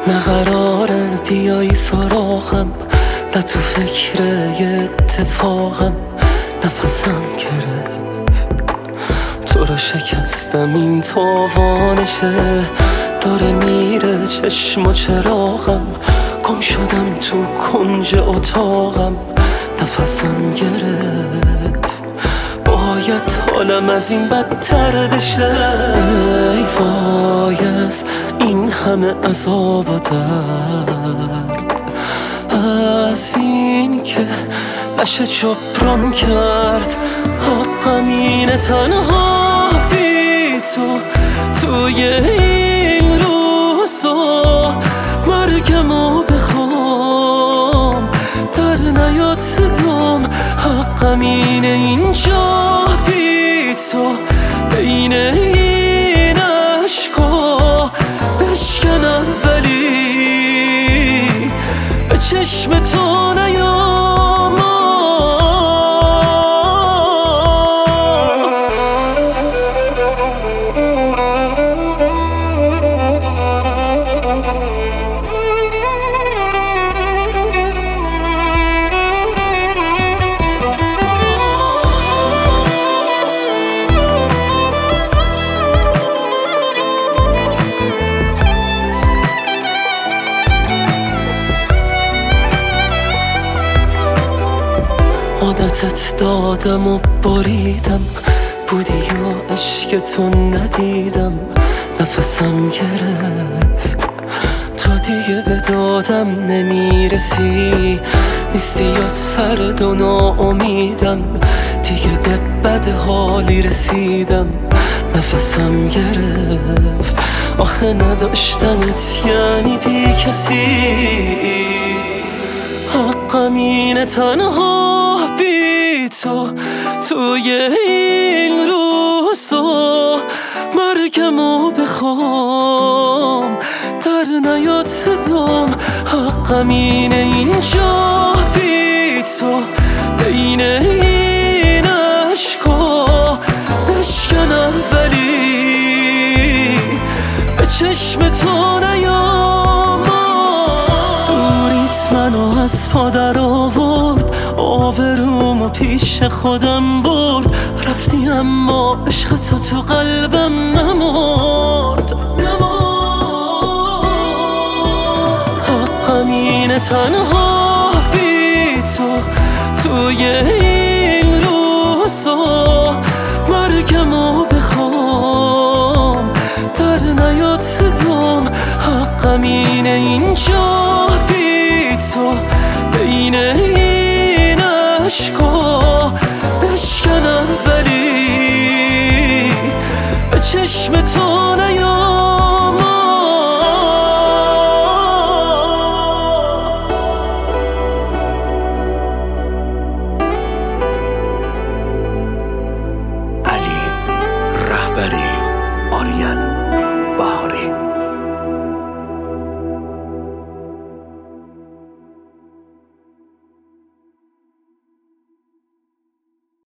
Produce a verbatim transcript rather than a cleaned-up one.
نه قراره بیایی سراغم، نه تو فکر یه اتفاقم. نفسم گرفت تو رو شکستم، این تاوانشه داره میره چشم و چراغم. گم شدم تو کنج اتاقم، نفسم گرفت باید حالم از این بدتر بشه. ای وای از این همه عذاب و درد، از این که نشه جبران کرد. حقم اینه تنها بی تو توی این روزا مرگمو بخوام در نیاد صدام. حقم اینه اینجا بی تو بین این عشقا بشکنم، ولی به چشم تو نیام. عادتت دادم و بریدم، بودی یا عشق تو ندیدم. نفسم گرفت تو دیگه به دادم نمیرسی، نیستی یا سرد و ناامیدم. دیگه به بد حالی رسیدم، نفسم گرفت. آخه نداشتنت یعنی بی کسی. حقم اینه تنها بی تو توی این روزا مرگمو بخوام در نیاد صدام. حقم اینه اینجا بی تو بین این عشقا بشکنم، ولی به چشم تو نیام. دوریت منو از پا در آورد، آبرومو پیش خودم برد. رفتی اما عشق تو تو قلبم نمرد. حقم اینه تنها بی تو توی این روزا مرگمو بخوام در نیاد صدام. حقم اینه اینجا بی تو بین این عشقا بشکنم، ولی به چشم تو